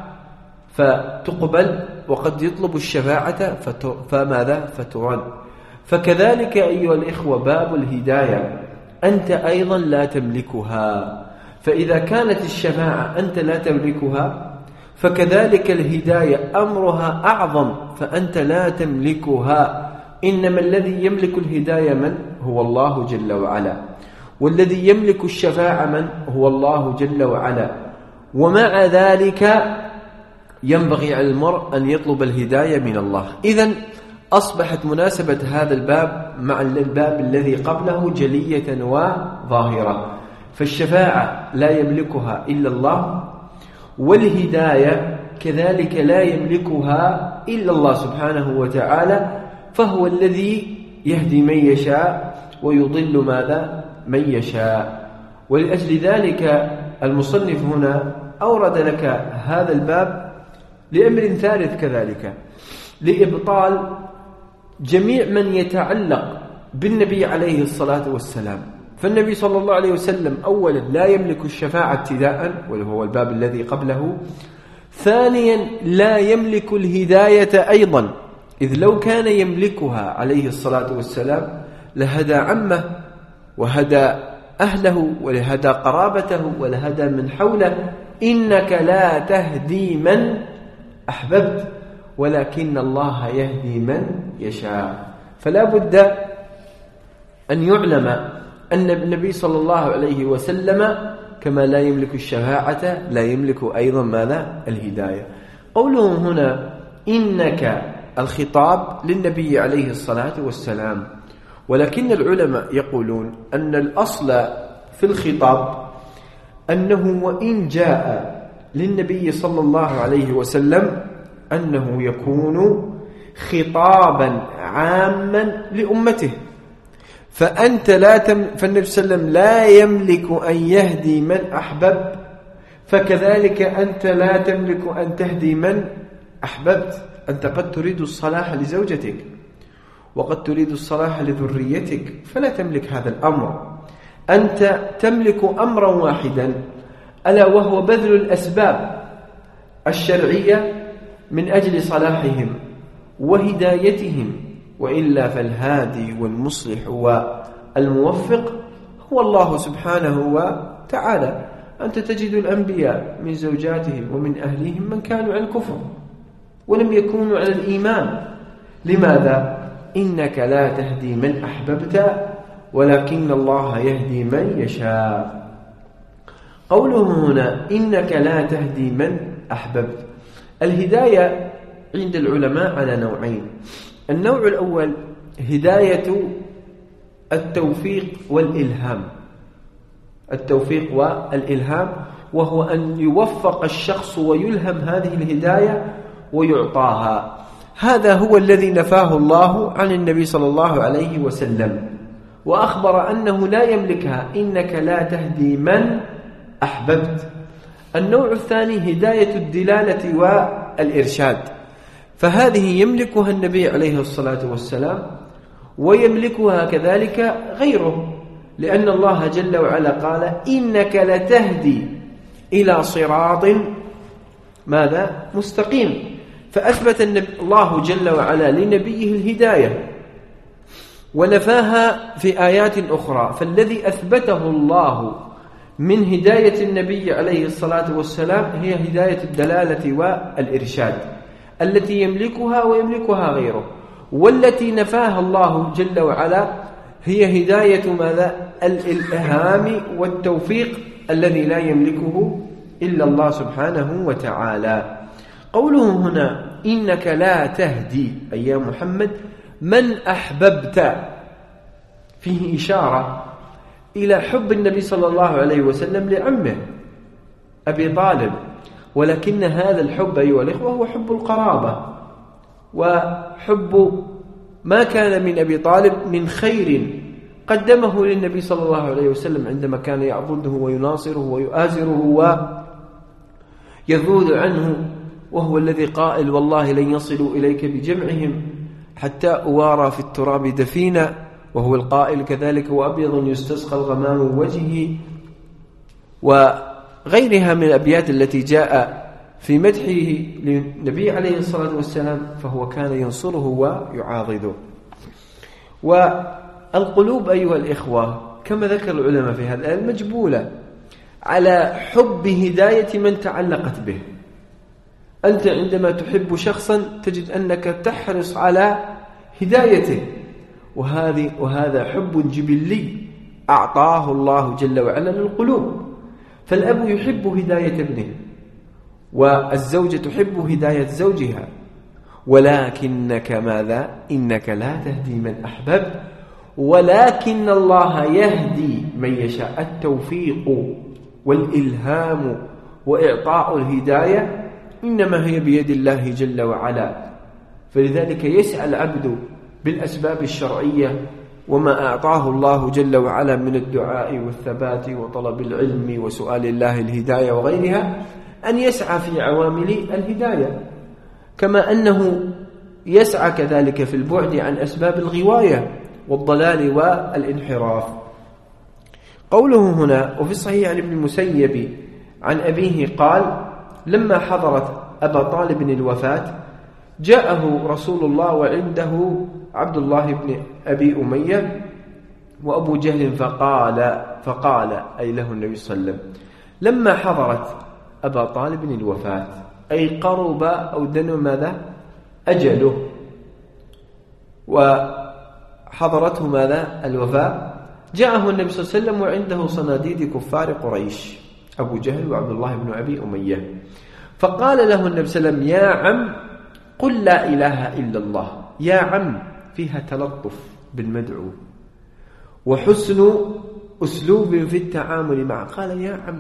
فتقبل وقد يطلب الشفاعة فماذا؟ فترد. فكذلك أيها الإخوة باب الهداية أنت أيضا لا تملكها، فإذا كانت الشفاعة أنت لا تملكها فكذلك الهداية أمرها أعظم فأنت لا تملكها، إنما الذي يملك الهداية من؟ هو الله جل وعلا، والذي يملك الشفاعة من؟ هو الله جل وعلا. ومع ذلك ينبغي على المرء أن يطلب الهداية من الله. إذن أصبحت مناسبة هذا الباب مع الباب الذي قبله جلية وظاهرة، فالشفاعة لا يملكها إلا الله، والهداية كذلك لا يملكها إلا الله سبحانه وتعالى، فهو الذي يهدي من يشاء ويضل ماذا؟ من يشاء. ولأجل ذلك المصنف هنا أورد لك هذا الباب لأمر ثالث كذلك، لإبطال جميع من يتعلق بالنبي عليه الصلاة والسلام. فالنبي صلى الله عليه وسلم أولا لا يملك الشفاعة ابتداء وهو الباب الذي قبله، ثانيا لا يملك الهداية أيضا، إذ لو كان يملكها عليه الصلاة والسلام لهدى عمه وهدى أهله ولهدى قرابته ولهدى من حوله. إنك لا تهدي من أحببت ولكن الله يهدي من يشاء. فلا بد أن يعلم أن النبي صلى الله عليه وسلم كما لا يملك الشفاعة لا يملك أيضا ماذا؟ الهداية. قوله هنا إنك الخطاب للنبي عليه الصلاة والسلام، ولكن العلماء يقولون أن الأصل في الخطاب أنه وإن جاء للنبي صلى الله عليه وسلم أنه يكون خطابا عاما لأمته، فأنت لا تم فالنبي صلى الله عليه وسلم لا يملك أن يهدي من أحبب، فكذلك أنت لا تملك أن تهدي من أحببت. أنت قد تريد الصلاح لزوجتك وقد تريد الصلاح لذريتك، فلا تملك هذا الأمر. أنت تملك أمرا واحدا ألا وهو بذل الأسباب الشرعية من أجل صلاحهم وهدايتهم، وإلا فالهادي والمصلح والموفق هو الله سبحانه وتعالى. أنت تجد الأنبياء من زوجاتهم ومن أهلهم من كانوا على الكفر ولم يكونوا على الإيمان. لماذا؟ إنك لا تهدي من أحببت ولكن الله يهدي من يشاء. قوله هنا إنك لا تهدي من أحببت، الهداية عند العلماء على نوعين. النوع الأول هداية التوفيق والإلهام، التوفيق والإلهام وهو أن يوفق الشخص ويلهم هذه الهداية ويعطاها. هذا هو الذي نفاه الله عن النبي صلى الله عليه وسلم وأخبر أنه لا يملكها، إنك لا تهدي من أحببت. النوع الثاني هداية الدلالة والإرشاد، فهذه يملكها النبي عليه الصلاة والسلام ويملكها كذلك غيره، لأن الله جل وعلا قال إنك لتهدي إلى صراط ماذا؟ مستقيم. فأثبت الله جل وعلا لنبيه الهداية، ونفاها في آيات أخرى. فالذي أثبته الله من هداية النبي عليه الصلاة والسلام هي هداية الدلالة والإرشاد التي يملكها ويملكها غيره، والتي نفاها الله جل وعلا هي هداية ماذا؟ الإلهام والتوفيق الذي لا يملكه إلا الله سبحانه وتعالى. قوله هنا إنك لا تهدي أي يا محمد من أحببت فيه إشارة إلى حب النبي صلى الله عليه وسلم لعمه أبي طالب، ولكن هذا الحب أيها الإخوة هو حب القرابة وحب ما كان من أبي طالب من خير قدمه للنبي صلى الله عليه وسلم عندما كان يعضده ويناصره ويؤازره ويذود عنه، وهو الذي قائل والله لن يصلوا إليك بجمعهم حتى أوارى في التراب دفينا، وهو القائل كذلك وأبيض يستسقى الغمام وجهه، وغيرها من الأبيات التي جاء في مدحه للنبي عليه الصلاة والسلام، فهو كان ينصره ويعاضده. والقلوب أيها الإخوة كما ذكر العلماء في هذا المجبولة على حب هداية من تعلقت به. أنت عندما تحب شخصا تجد أنك تحرص على هدايته، وهذه وهذا حب جبلي أعطاه الله جل وعلا للقلوب. فالأب يحب هداية ابنه، والزوجة تحب هداية زوجها، ولكنك ماذا؟ إنك لا تهدي من أحببت ولكن الله يهدي من يشاء. التوفيق والإلهام وإعطاء الهداية إنما هي بيد الله جل وعلا. فلذلك يسعى العبد بالأسباب الشرعية وما أعطاه الله جل وعلا من الدعاء والثبات وطلب العلم وسؤال الله الهداية وغيرها، أن يسعى في عوامل الهداية، كما أنه يسعى كذلك في البعد عن أسباب الغواية والضلال والانحراف. قوله هنا وفي الصحيح عن ابن المسيب عن أبيه قال لما حضرت أبا طالب الوفاة جاءه رسول الله وعنده عبد الله بن أبي أمية وأبو جهل فقال فقال أي له النبي صلى الله عليه وسلم لما حضرت أبا طالب الوفاة أي قرب أو دنو ماذا أجله، وحضرته ماذا الوفاة، جاءه النبي صلى الله عليه وسلم وعنده صناديد كفار قريش أبو جهل وعبد الله بن أبي أمية، فقال له النبي صلى الله عليه وسلم يا عم قل لا إله إلا الله. يا عم فيها تلطف بالمدعو وحسن أسلوب في التعامل معه، قال يا عم.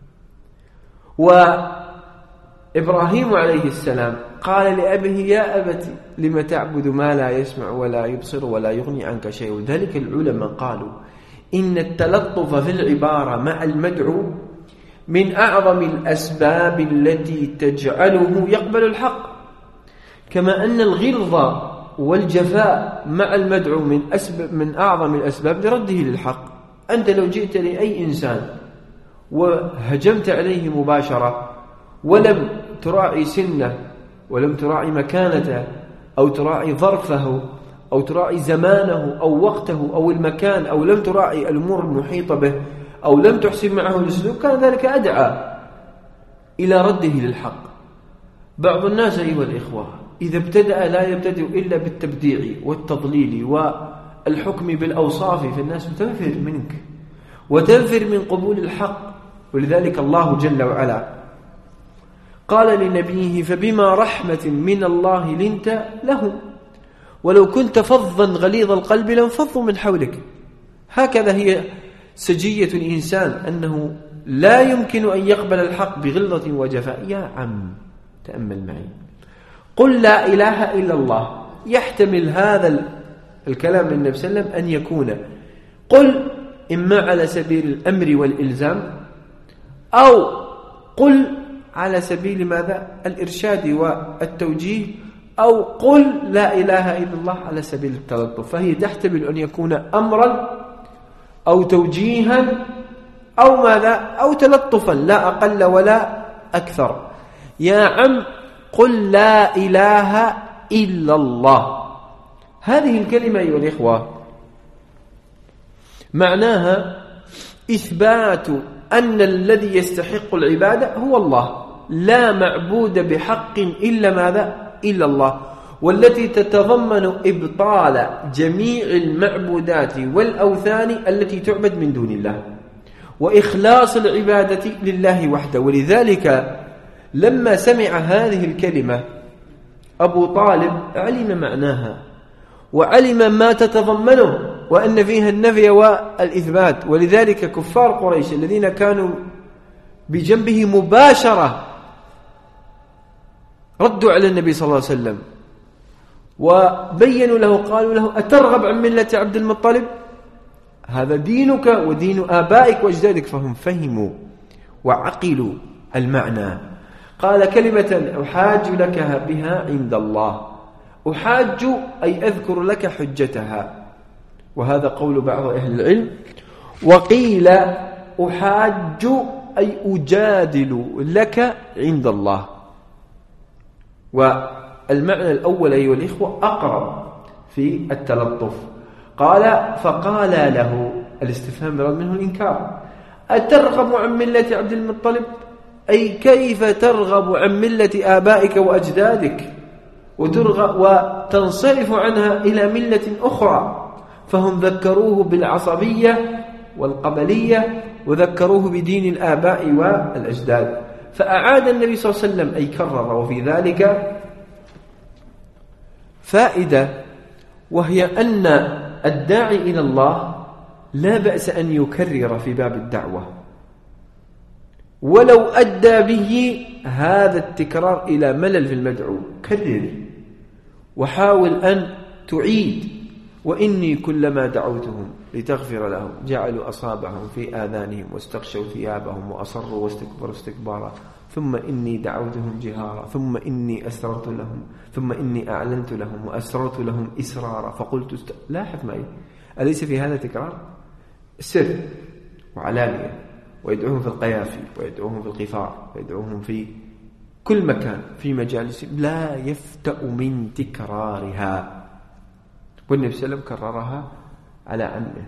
وإبراهيم عليه السلام قال لأبيه يا أبت لم تعبد ما لا يسمع ولا يبصر ولا يغني عنك شيء. وذلك العلماء قالوا إن التلطف في العبارة مع المدعو من أعظم الأسباب التي تجعله يقبل الحق، كما أن الغلظة والجفاء مع المدعو من أسباب من أعظم الأسباب لرده للحق. أنت لو جئت لأي إنسان وهجمت عليه مباشرة ولم تراعي سنه ولم تراعي مكانته أو تراعي ظرفه أو تراعي زمانه أو وقته أو المكان أو لم تراعي الأمور المحيطة به أو لم تحسن معه الأسلوب، كان ذلك أدعى إلى رده للحق. بعض الناس أيها الإخوة إذا ابتدأ لا يبتدئ إلا بالتبديع والتضليل والحكم بالأوصاف، فالناس تنفر منك وتنفر من قبول الحق. ولذلك الله جل وعلا قال لنبيه فبما رحمة من الله لنت لهم ولو كنت فظا غليظ القلب لانفضوا من حولك. هكذا هي سجية الإنسان، أنه لا يمكن أن يقبل الحق بغلظة وجفاء. يا عم تأمل معي، قل لا إله إلا الله، يحتمل هذا الكلام للنبي صلى الله عليه وسلم أن يكون قل إما على سبيل الأمر والإلزام أو قل على سبيل ماذا الإرشاد والتوجيه أو قل لا إله إلا الله على سبيل التلطف. فهي تحتمل أن يكون أمرا أو توجيها أو ماذا أو تلطفا لا أقل ولا أكثر. يا عم قل لا إله إلا الله، هذه الكلمة أيها الإخوة معناها إثبات أن الذي يستحق العبادة هو الله، لا معبود بحق إلا ماذا؟ إلا الله، والتي تتضمن إبطال جميع المعبودات والأوثان التي تعبد من دون الله، وإخلاص العبادة لله وحده. ولذلك لما سمع هذه الكلمة أبو طالب علم معناها وعلم ما تتضمنه، وأن فيها النفي والإثبات. ولذلك كفار قريش الذين كانوا بجنبه مباشرة ردوا على النبي صلى الله عليه وسلم وبينوا له، قالوا له: أترغب عن ملة عبد المطلب؟ هذا دينك ودين آبائك وأجدادك. فهم فهموا وعقلوا المعنى. قال: كلمة أحاج لك بها عند الله. أحاج أي أذكر لك حجتها، وهذا قول بعض أهل العلم. وقيل أحاج أي أجادل لك عند الله. والمعنى الأول أيها الإخوة أقرب في التلطف. قال: فقال له، الاستفهام مراد منه الإنكار، أترغب عن ملة عبد المطلب؟ أي كيف ترغب عن ملة آبائك وأجدادك وترغب وتنصرف عنها إلى ملة أخرى؟ فهم ذكروه بالعصبية والقبلية وذكروه بدين الآباء والأجداد. فأعاد النبي صلى الله عليه وسلم أي كرر. وفي ذلك فائدة، وهي أن الداعي إلى الله لا بأس أن يكرر في باب الدعوة، ولو أدى به هذا التكرار إلى ملل في المدعو. كرر وحاول أن تعيد. وإني كلما دعوتهم لتغفر لهم جعلوا أصابعهم في آذانهم واستغشوا ثيابهم وأصروا واستكبروا استكبارا ثم إني دعوتهم جهارا ثم إني أسررت لهم ثم إني أعلنت لهم وأسررت لهم إسرارا فقلت است... لاحظ معي، أليس في هذا تكرار؟ سر وعلانية، ويدعوهم في القيافي ويدعوهم في القفار ويدعوهم في كل مكان في مجالس، لا يفتأ من تكرارها. والنبي صلى الله عليه وسلم كررها على عمه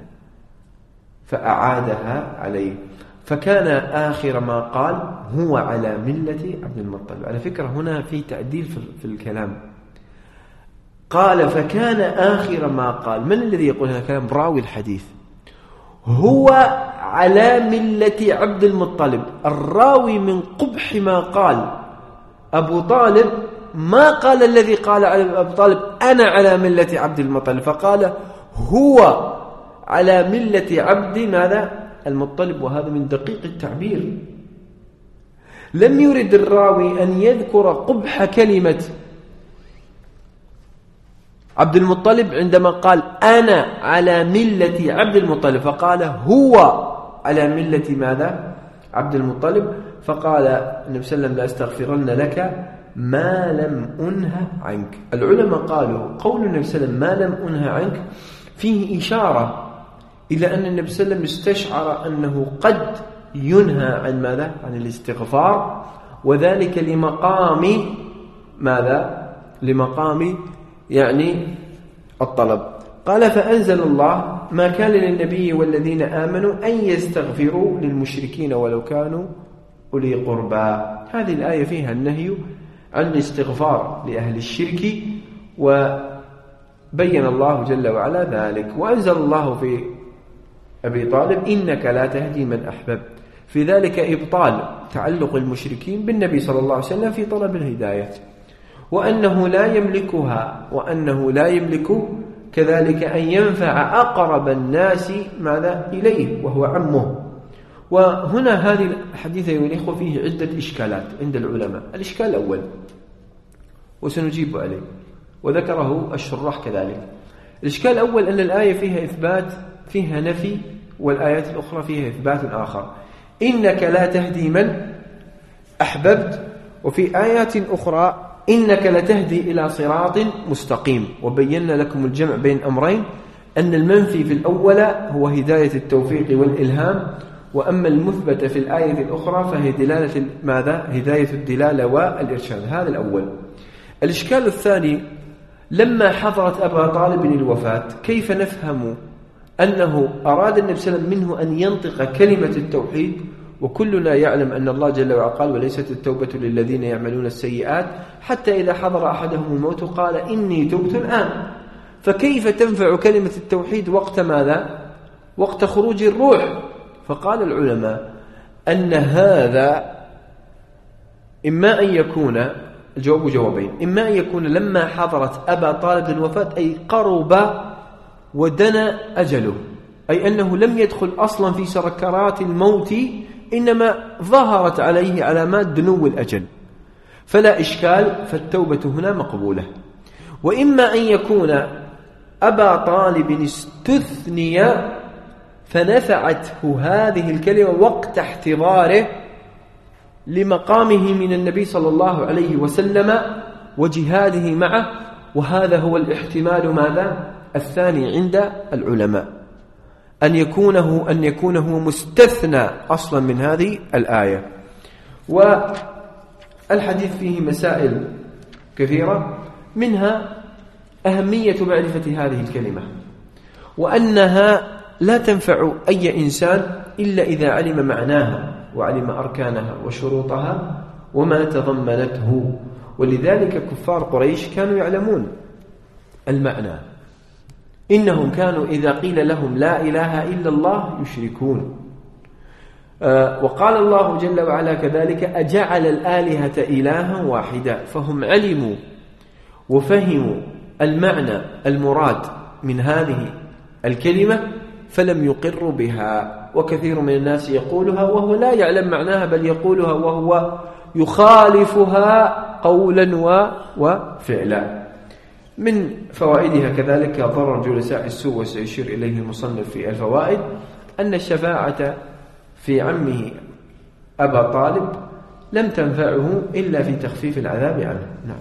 فأعادها عليه، فكان آخر ما قال هو على ملة عبد المطلب. على فكرة هنا في تعديل في الكلام. قال فكان آخر ما قال. من الذي يقول هذا الكلام؟ راوي الحديث. هو على ملة عبد المطلب. الراوي من قبح ما قال أبو طالب ما قال الذي قال على أبو طالب أنا على ملة عبد المطلب، فقال هو على ملة عبد ماذا؟ المطلب. وهذا من دقيق التعبير. لم يرد الراوي أن يذكر قبح كلمة عبد المطلب عندما قال أنا على ملة عبد المطلب، فقال هو على ملة ماذا؟ عبد المطلب. فقال النبي صلى الله عليه وسلم لا أستغفرن لك ما لم أنه عنك. العلماء قالوا قول النبي صلى الله عليه وسلم ما لم أنه عنك فيه إشارة إلى أن النبي صلى الله عليه وسلم استشعر أنه قد ينهى عن ماذا؟ عن الاستغفار، وذلك لمقام ماذا؟ لمقام يعني الطلب. قال فأنزل الله ما كان للنبي والذين آمنوا أن يستغفروا للمشركين ولو كانوا أولي قربى. هذه الآية فيها النهي عن الاستغفار لأهل الشرك، وبين الله جل وعلا ذلك. وأنزل الله في أبي طالب إنك لا تهدي من أحببت، في ذلك إبطال تعلق المشركين بالنبي صلى الله عليه وسلم في طلب الهداية، وأنه لا يملكها، وأنه لا يملك كذلك أن ينفع أقرب الناس ماذا إليه وهو عمه. وهنا هذه الحديث أيها الإخوة فيه عدة إشكالات عند العلماء. الإشكال الأول وسنجيب عليه وذكره الشراح كذلك. الإشكال الأول أن الآية فيها إثبات فيها نفي، والآيات الأخرى فيها إثبات آخر. إنك لا تهدي من أحببت، وفي آيات أخرى إنك لتهدي إلى صراط مستقيم. وبينا لكم الجمع بين أمرين، أن المنفي في الأول هو هداية التوفيق والإلهام، وأما المثبت في الآية الأخرى فهي دلالة ماذا؟ هداية الدلالة والإرشاد. هذا الأول. الإشكال الثاني لما حضرت أبا طالب الوفاة كيف نفهم أنه أراد النبي صلى الله عليه وسلم منه أن ينطق كلمة التوحيد، وكلنا يعلم أن الله جل وعلا قال: وليست التوبة للذين يعملون السيئات حتى إذا حضر أحدهم الموت قال إني تبت الآن. فكيف تنفع كلمة التوحيد وقت ماذا؟ وقت خروج الروح. فقال العلماء أن هذا إما أن يكون، الجواب جوابين، إما أن يكون لما حضرت أبا طالب الوفاة أي قرب ودنا أجله، أي أنه لم يدخل أصلا في سكرات الموت، إنما ظهرت عليه علامات دنو الأجل، فلا إشكال، فالتوبة هنا مقبولة. وإما أن يكون أبا طالب استثني فنفعته هذه الكلمة وقت احتضاره لمقامه من النبي صلى الله عليه وسلم وجهاده معه، وهذا هو الاحتمال ماذا؟ الثاني عند العلماء، أن يكونه أن يكونه مستثنى أصلا من هذه الآية. والحديث فيه مسائل كثيرة، منها أهمية معرفة هذه الكلمة، وأنها لا تنفع أي إنسان إلا إذا علم معناها وعلم أركانها وشروطها وما تضمنته. ولذلك كفار قريش كانوا يعلمون المعنى، إنهم كانوا إذا قيل لهم لا إله إلا الله يشركون. آه وقال الله جل وعلا كذلك: أجعل الآلهة إلها واحدا. فهم علموا وفهموا المعنى المراد من هذه الكلمة فلم يقروا بها. وكثير من الناس يقولها وهو لا يعلم معناها، بل يقولها وهو يخالفها قولا وفعلا. من فوائدها كذلك ضرر جلساء السوء، وسيشير إليه المصنف في الفوائد، أن الشفاعة في عمه أبا طالب لم تنفعه إلا في تخفيف العذاب عنه. نعم.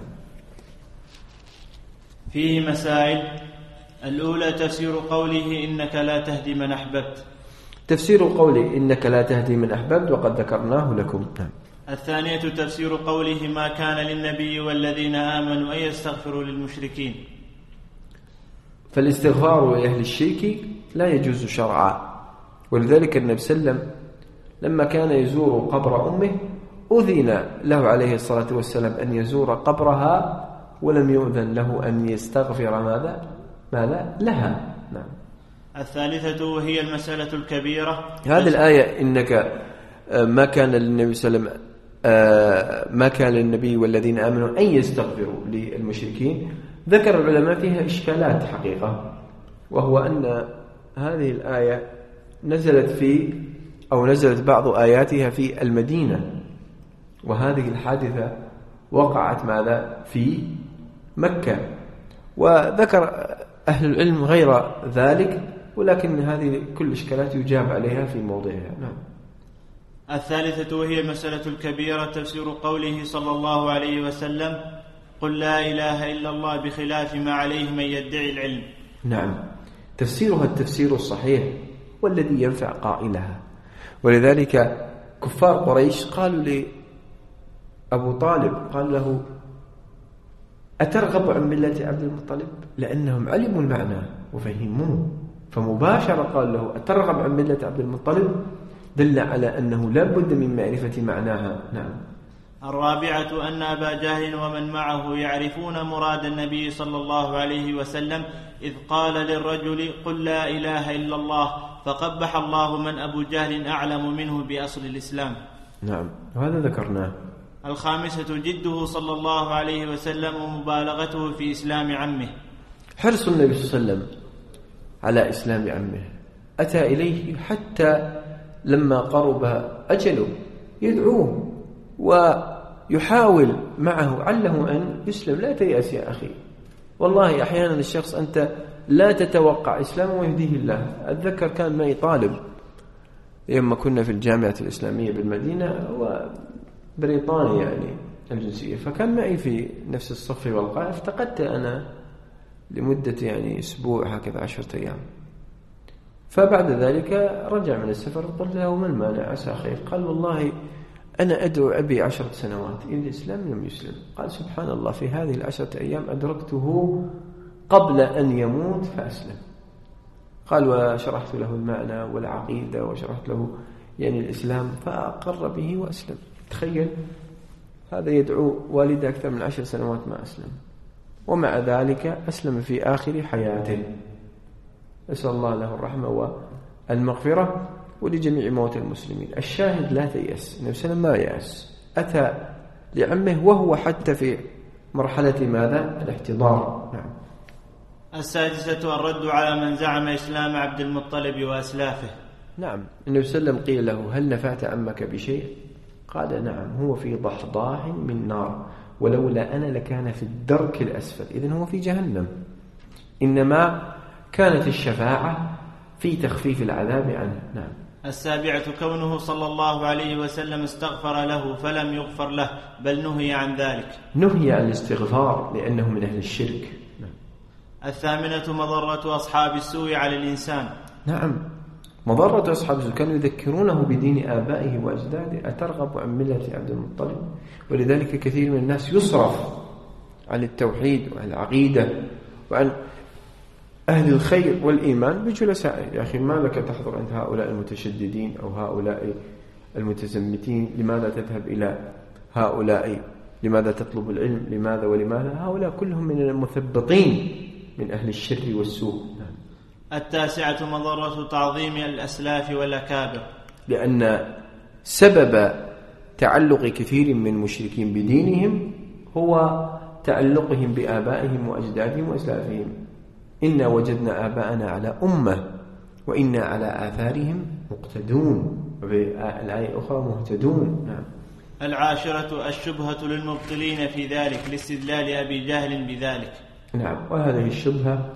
فيه مسائل. الأولى تفسير قوله إنك لا تهدي من أحببت. تفسير قوله إنك لا تهدي من أحببت وقد ذكرناه لكم. نعم. الثانية تفسير قوله ما كان للنبي والذين آمنوا أن يستغفروا للمشركين. فالاستغفار لأهل الشرك لا يجوز شرعا، ولذلك النبي صلى الله عليه وسلم لما كان يزور قبر أمه أذن له عليه الصلاة والسلام أن يزور قبرها، ولم يؤذن له أن يستغفر ماذا ماذا لها. نعم. الثالثة وهي المسألة الكبيرة. هذه الآية إنك ما كان للنبي صلى الله عليه وسلم ما كان للنبي والذين آمنوا أن يستغفروا للمشركين، ذكر العلماء فيها إشكالات حقيقة، وهو أن هذه الآية نزلت في أو نزلت بعض آياتها في المدينة، وهذه الحادثة وقعت ماذا في مكة. وذكر أهل العلم غير ذلك، ولكن هذه كل إشكالات يجاب عليها في موضعها. نعم. الثالثة وهي المسألة الكبيرة تفسير قوله صلى الله عليه وسلم قل لا إله إلا الله بخلاف ما عليه من يدعي العلم. نعم، تفسيرها التفسير الصحيح والذي ينفع قائلها. ولذلك كفار قريش قالوا لأبو طالب، قال له أترغب عن ملة عبد المطلب؟ لأنهم علموا المعنى وفهموه، فمباشرة قال له أترغب عن ملة عبد المطلب، دل على أنه لا بد من معرفة معناها. نعم. الرابعة أن أبا جهل ومن معه يعرفون مراد النبي صلى الله عليه وسلم إذ قال للرجل قل لا إله إلا الله، فقبح الله من أبو جهل أعلم منه بأصل الإسلام. نعم، وهذا ذكرناه. الخامسة جده صلى الله عليه وسلم ومبالغته في إسلام عمه. حرص النبي صلى الله عليه وسلم على إسلام عمه، أتى إليه حتى لما قرب أجله يدعوه ويحاول معه عله أن يسلم. لا تيأس يا أخي، والله أحيانا الشخص أنت لا تتوقع إسلامه ويهديه الله. أتذكر كان معي طالب لما كنا في الجامعة الإسلامية بالمدينة، وبريطاني يعني الجنسية، فكان معي في نفس الصف والقاعة، افتقدت أنا لمدة يعني أسبوع هكذا عشرة أيام. فبعد ذلك رجع من السفر، قلت له ما المانع عسى خير؟ قال والله أنا أدعو أبي عشرة سنوات إلى الإسلام لم يسلم. قال سبحان الله، في هذه العشرة أيام أدركته قبل أن يموت فأسلم. قال وشرحت له المعنى والعقيدة وشرحت له يعني الإسلام فأقر به وأسلم. تخيل هذا يدعو والده أكثر من عشر سنوات ما أسلم، ومع ذلك أسلم في آخر حياته. أسأل الله له الرحمة والمغفرة ولجميع موتى المسلمين. الشاهد لا تيأس، النبي صلى الله عليه وسلم ما يأس، أتى لعمه وهو حتى في مرحلة ماذا؟ الاحتضار. نعم. السادسة الرد على من زعم إسلام عبد المطلب وأسلافه. نعم، النبي صلى الله عليه وسلم قيل له هل نفعت عمك بشيء؟ قال نعم، هو في ضحضاح من نار ولولا أنا لكان في الدرك الأسفل. إذن هو في جهنم، إنما كانت الشفاعة في تخفيف العذاب عنه. نعم. السابعة كونه صلى الله عليه وسلم استغفر له فلم يغفر له بل نهي عن ذلك. نهي عن الاستغفار لأنه من أهل الشرك. نعم. الثامنة مضرة أصحاب السوء على الإنسان. نعم، مضرة أصحاب السوء كانوا يذكرونه بدين آبائه وأجداده. أترغب عن ملة عبد المطلب؟ ولذلك كثير من الناس يصرف عن التوحيد وعن العقيدة وعن أهل الخير والإيمان بجلسائه. يا أخي ما لك تحضر عند هؤلاء المتشددين أو هؤلاء المتزمتين؟ لماذا تذهب إلى هؤلاء؟ لماذا تطلب العلم؟ لماذا ولماذا؟ هؤلاء كلهم من المثبطين من أهل الشر والسوء. التاسعة مضرة تعظيم الأسلاف والأكابر، لأن سبب تعلق كثير من المشركين بدينهم هو تعلقهم بآبائهم وأجدادهم وأسلافهم. إنا وجدنا آباءنا على أمة وإنا على آثارهم مقتدون، وفي الآية الأخرى مهتدون. نعم. العاشرة الشبهة للمبطلين في ذلك لاستدلال أبي جهل بذلك. نعم، وهذه الشبهة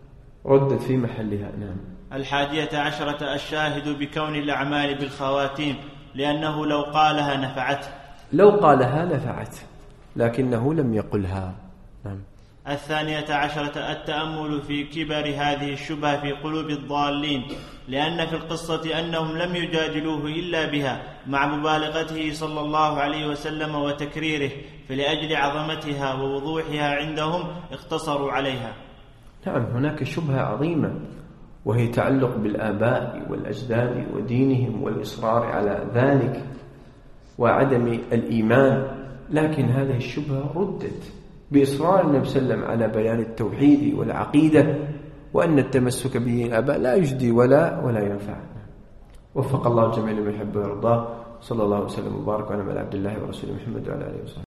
ردت في محلها. نعم. الحادية عشرة الشاهد بكون الأعمال بالخواتيم، لأنه لو قالها نفعته. لو قالها نفعته لكنه لم يقلها. نعم. الثانية عشرة التأمل في كبر هذه الشبهة في قلوب الضالين، لأن في القصة أنهم لم يجادلوه إلا بها مع مبالغته صلى الله عليه وسلم وتكريره، فلأجل عظمتها ووضوحها عندهم اقتصروا عليها. نعم، هناك شبهة عظيمة وهي تعلق بالآباء والأجداد ودينهم والإصرار على ذلك وعدم الإيمان، لكن هذه الشبهة ردت بإصرار النبي صلى الله عليه وسلم على بيان التوحيد والعقيدة وأن التمسك به الآباء لا يجدي ولا ولا ينفع. وفق الله الجميع لما يحب ويرضاه. صلى الله وسلم وبارك على عبد الله ورسوله محمد وعلى آله وصحبه.